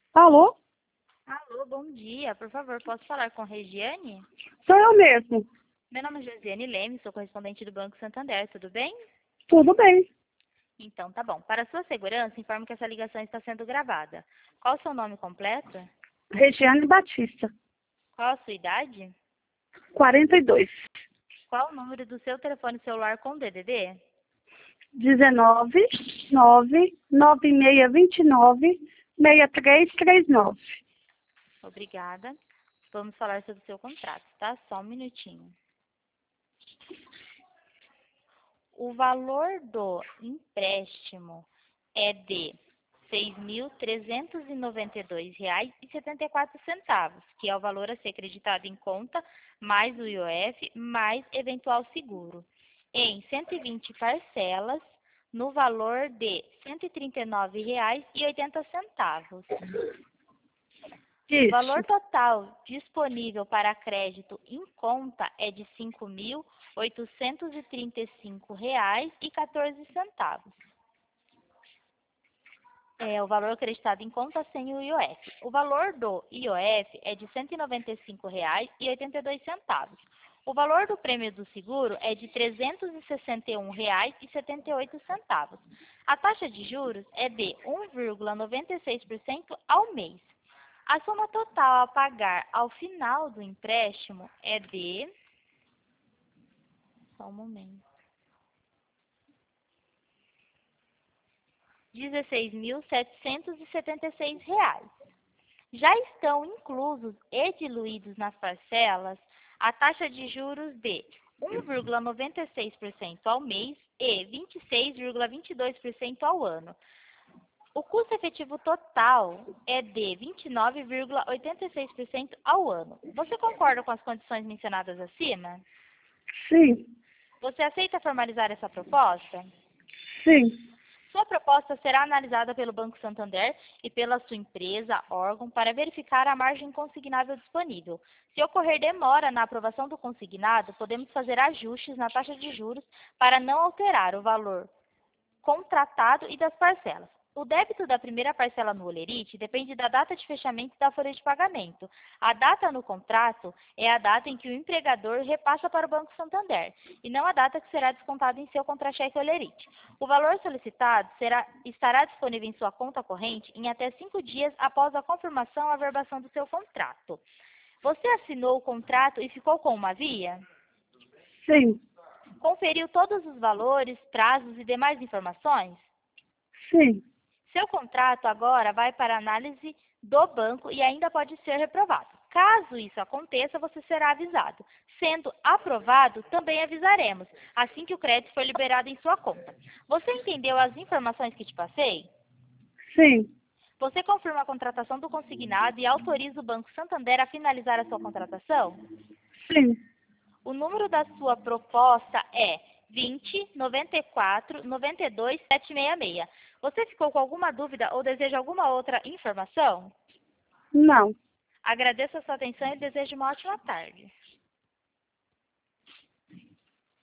Alô? Alô, bom dia. Por favor, posso falar com Regiane? Sou eu mesmo. Meu nome é Josiane Leme, sou correspondente do Banco Santander, tudo bem? Tudo bem. Então, tá bom. Para sua segurança, informo que essa ligação está sendo gravada. Qual o seu nome completo? Regiane Batista, Qual a sua idade? 42. Qual o número do seu telefone celular com DDD? 19 9 9629 6339. Obrigada. Vamos falar sobre o seu contrato, tá? Só um minutinho. O valor do empréstimo é de R$ 6.392,74, que é o valor a ser acreditado em conta, mais o IOF, mais eventual seguro, em 120 parcelas, no valor de R$ 139,80. O Isso. valor total disponível para crédito em conta é de R$ 5.835,14. É o valor acreditado em conta sem o IOF. O valor do IOF é de R$ 195,82. O valor do prêmio do seguro é de R$ 361,78. A taxa de juros é de 1,96% ao mês. A soma total a pagar ao final do empréstimo é de... Só um momento. R$ 16.776. Já estão inclusos e diluídos nas parcelas a taxa de juros de 1,96% ao mês e 26,22% ao ano. O custo efetivo total é de 29,86% ao ano. Você concorda com as condições mencionadas acima? Sim. Você aceita formalizar essa proposta? Sim. Sua proposta será analisada pelo Banco Santander e pela sua empresa, órgão, para verificar a margem consignável disponível. Se ocorrer demora na aprovação do consignado, podemos fazer ajustes na taxa de juros para não alterar o valor contratado e das parcelas. O débito da primeira parcela no Olerite depende da data de fechamento da folha de pagamento. A data no contrato é a data em que o empregador repassa para o Banco Santander, e não a data que será descontada em seu contra-cheque Olerite. O valor solicitado estará disponível em sua conta corrente em até 5 dias após a confirmação ou averbação do seu contrato. Você assinou o contrato e ficou com uma via? Sim. Conferiu todos os valores, prazos e demais informações? Sim. Seu contrato agora vai para análise do banco e ainda pode ser reprovado. Caso isso aconteça, você será avisado. Sendo aprovado, também avisaremos, assim que o crédito for liberado em sua conta. Você entendeu as informações que te passei? Sim. Você confirma a contratação do consignado e autoriza o Banco Santander a finalizar a sua contratação? Sim. O número da sua proposta é 20 94 92 766. Você ficou com alguma dúvida ou deseja alguma outra informação? Não. Agradeço a sua atenção e desejo uma ótima tarde.